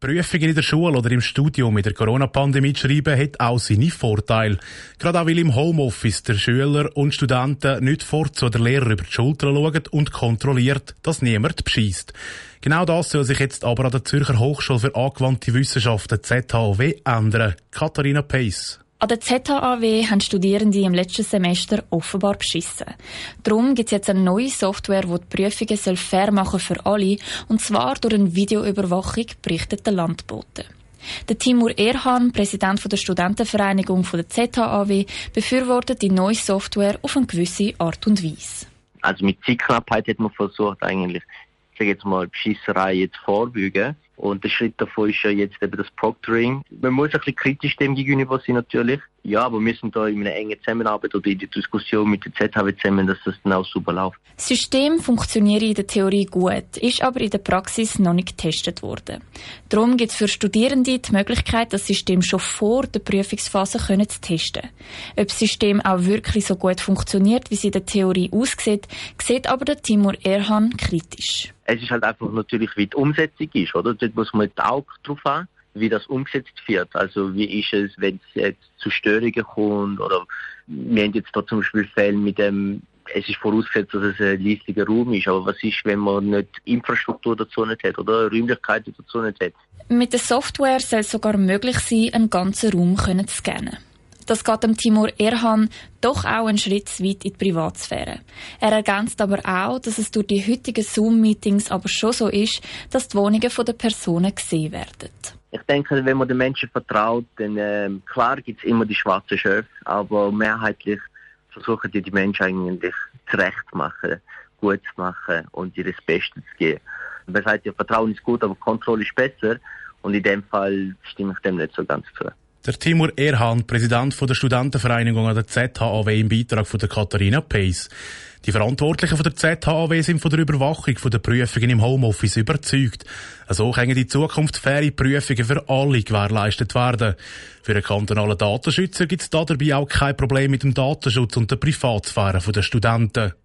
Prüfungen in der Schule oder im Studium mit der Corona-Pandemie zu schreiben, hat auch seine Vorteile. Gerade auch weil im Homeoffice der Schüler und Studenten nicht vorzu der Lehrer über die Schulter schauen und kontrolliert, dass niemand bescheisst. Genau das soll sich jetzt aber an der Zürcher Hochschule für angewandte Wissenschaften ZHAW ändern. Katharina Peiss. An der ZHAW haben Studierende im letzten Semester offenbar beschissen. Darum gibt es jetzt eine neue Software, die die Prüfungen fair machen für alle, und zwar durch eine Videoüberwachung, berichtet der Landbote. Der Timur Erhan, Präsident der Studentenvereinigung der ZHAW, befürwortet die neue Software auf eine gewisse Art und Weise. Also mit Zeitknappheit hat man versucht, eigentlich, ich sage jetzt mal, Beschisserei jetzt vorbeugen. Und der Schritt davon ist ja jetzt eben das Proctoring. Man muss ein bisschen kritisch dem gegenüber sein natürlich. Ja, aber wir sind da in einer engen Zusammenarbeit oder in der Diskussion mit der ZHW zusammen, dass das dann auch super läuft. Das System funktioniert in der Theorie gut, ist aber in der Praxis noch nicht getestet worden. Darum gibt es für Studierende die Möglichkeit, das System schon vor der Prüfungsphase zu testen. Ob das System auch wirklich so gut funktioniert, wie es in der Theorie aussieht, sieht aber der Timur Erhan kritisch. Es ist halt einfach natürlich, wie die Umsetzung ist, oder? Dort muss man das Auge drauf haben, wie das umgesetzt wird. Also wie ist es, wenn es jetzt zu Störungen kommt, oder wir haben jetzt da zum Beispiel Fälle mit dem, es ist vorausgesetzt, dass es ein leislicher Raum ist, aber was ist, wenn man nicht Infrastruktur dazu nicht hat oder Räumlichkeiten dazu nicht hat? Mit der Software soll es sogar möglich sein, einen ganzen Raum zu scannen. Das geht dem Timur Erhan doch auch einen Schritt zu weit in die Privatsphäre. Er ergänzt aber auch, dass es durch die heutigen Zoom-Meetings aber schon so ist, dass die Wohnungen der Personen gesehen werden. Ich denke, wenn man den Menschen vertraut, dann klar gibt es immer die schwarzen Schafe, aber mehrheitlich versuchen die Menschen eigentlich zurecht zu machen, gut zu machen und ihr das Beste zu geben. Man sagt ja, Vertrauen ist gut, aber Kontrolle ist besser, und in dem Fall stimme ich dem nicht so ganz zu. Der Timur Erhan, Präsident der Studentenvereinigung an der ZHAW, im Beitrag von der Katharina Peiss. Die Verantwortlichen von der ZHAW sind von der Überwachung der Prüfungen im Homeoffice überzeugt. So können in Zukunft faire Prüfungen für alle gewährleistet werden. Für einen kantonalen Datenschützer gibt es dabei auch kein Problem mit dem Datenschutz und der Privatsphäre der Studenten.